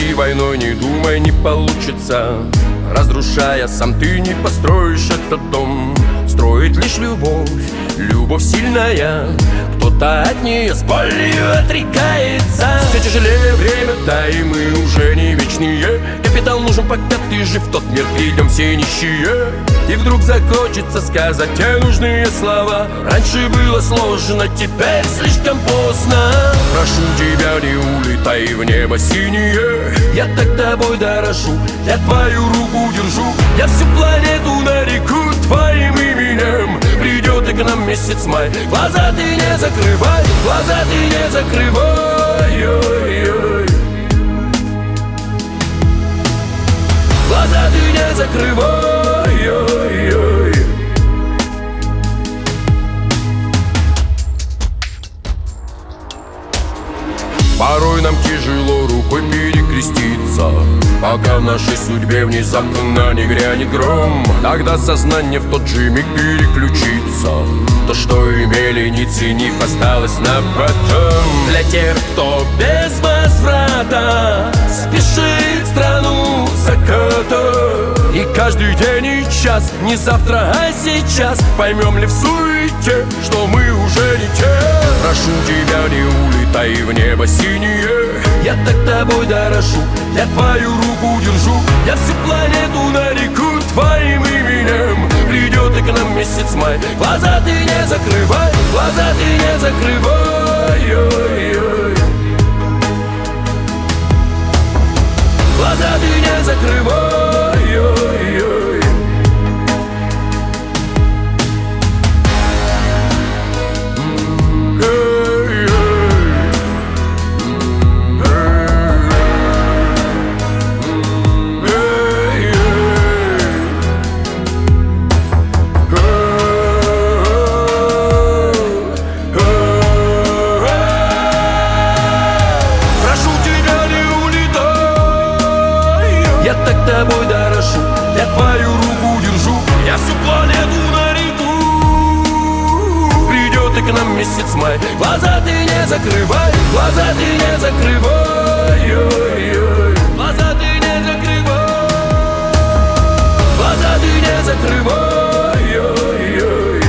И войной не думай, не получится. Разрушая, сам ты не построишь этот дом. Строит лишь любовь, любовь сильная. Кто-то от нее с болью отрекается. Все тяжелее время, да и мы уже не вечные. Капитал нужен, пока ты жив, в тот мир придем все нищие. И вдруг захочется сказать те нужные слова. Раньше было сложно, теперь слишком поздно. Прошу тебя, не улетай в небо синее. Я так тобой дорожу, я твою руку держу. Я всю планету нареку твоим именем. Придет и к нам месяц май. Глаза ты не закрывай, глаза ты не закрывай. Ой-ой. Глаза ты не закрывай. Ой-ой. Порой нам тяжело рукой перекреститься, пока в нашей судьбе внезапно не грянет гром. Тогда сознание в тот же миг переключится. То, что имели, не ценив, осталось на потом. Для тех, кто без возврата спешит в страну заката. И каждый день и час, не завтра, а сейчас, поймем ли в суете, что мы уже не те. Прошу тебя, не улетай в небо синее. Я так тобой дорожу, я твою руку держу. Я всю планету нареку твоим именем. Придет и к нам месяц май. Глаза ты не закрывай, глаза ты не закрывай. Ой-ой. Глаза ты не закрывай. Ой-ой. Я так тобой дорожу, я твою руку держу. Я всю планету нареку. Придет и к нам месяц май. Глаза ты не закрывай, глаза ты не закрывай. Ой-ой. Глаза ты не закрывай. Глаза ты не закрывай. Ой-ой.